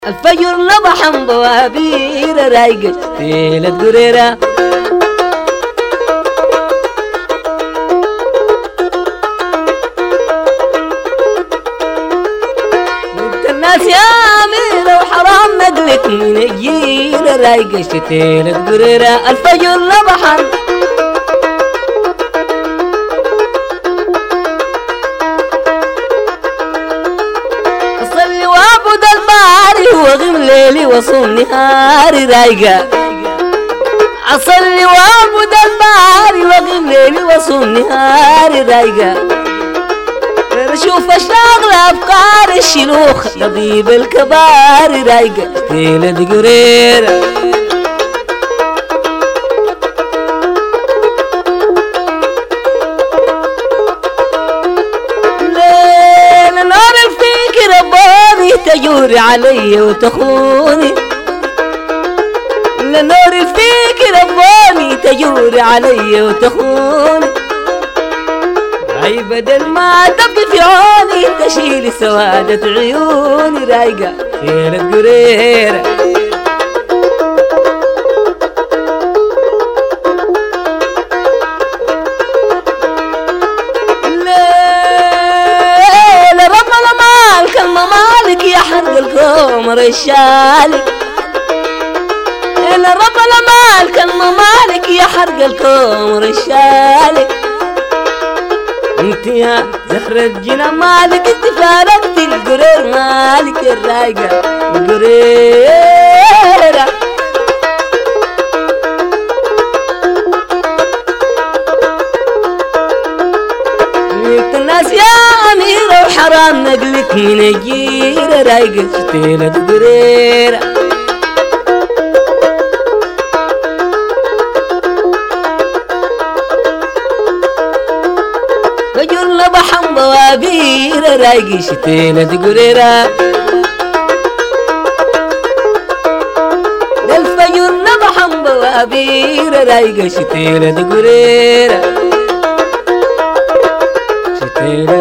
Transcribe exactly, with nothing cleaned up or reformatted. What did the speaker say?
الفجر نضحن بوابير رايقة تيلة قريرة انت الناس يا أميرة وحرام نقلك من الجيل رايقة تيلة قريرة الفجر نضحن وغم ليلي وصوم نهاري رايقة أصلي وأعبد الباري وغم ليلي وصوم نهاري رايقة نشوف الشغل أفكار الشلوخ طبيب الكبار رايقة تيلة قريرة تجوري علي وتخوني لنور فيك رباني تجوري علي وتخوني اي بدل ما تبقي في عوني تشيلي سوادة عيوني رايقة خيرة قريرة القمر الشالي إلا رب الأمال كان مالك يا حرق القمر الشالي انت يا زهرة جنا مالك انت فارقت القرير مالك الرايقة القريرة انت الناس يا أميرة وحرام نقلك من الجيرة رايقة تيلة قريرة فجر نضحن بوابير رايقة تيلة قريرة الفجر نضحن بوابير رايقة تيلة قريرة تيلة